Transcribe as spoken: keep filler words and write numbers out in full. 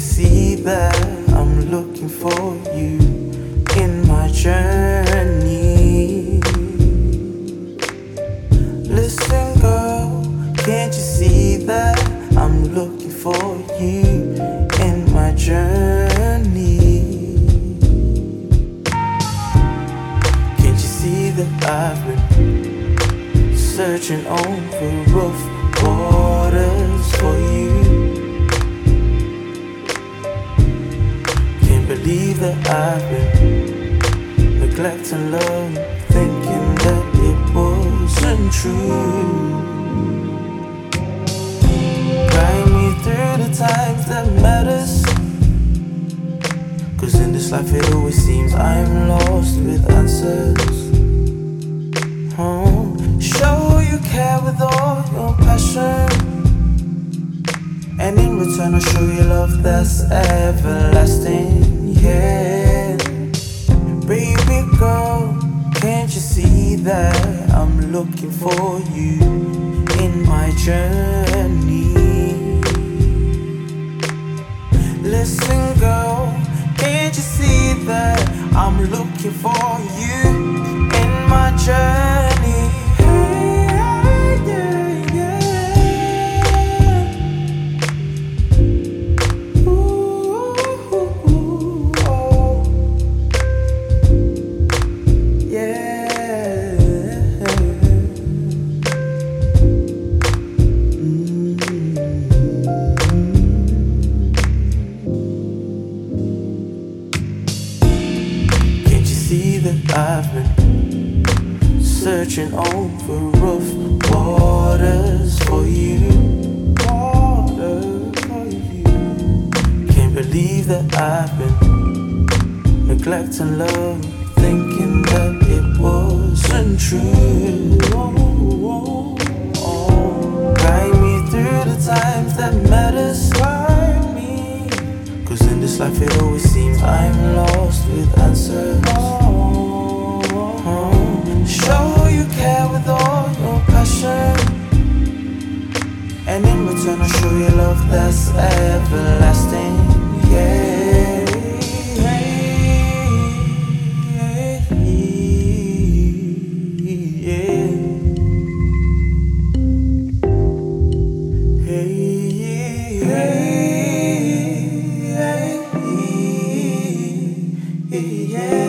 see that I'm looking for you in my journey? Listen, girl, can't you see that I'm looking for you in my journey? Can't you see that I've been searching over rough waters for you? Can't believe that I've been neglecting love, thinking that it wasn't true. Guide me through the times that matters, 'cause in this life it always seems I'm lost with answers. Oh, show you care with all your passion, and in return I'll show you love that's everlasting. Yeah, baby girl, can't you see that I'm looking for you in my journey? Listen, girl, can't you see that I'm looking for you in my journey? Hey, yeah, yeah. Ooh, oh, yeah. Mm. Can't you see that I've been searching over rough waters for you? Waters for you. Can't believe that I've been neglecting love, thinking that it wasn't true. Oh, guide me through the times that matters. Guide me, 'cause in this life it always seems I'm lost with answers. Oh, show you care with all your passion, and in return I'll show you love that's everlasting. Yeah, yeah, yeah. Hey, hey, hey, yeah.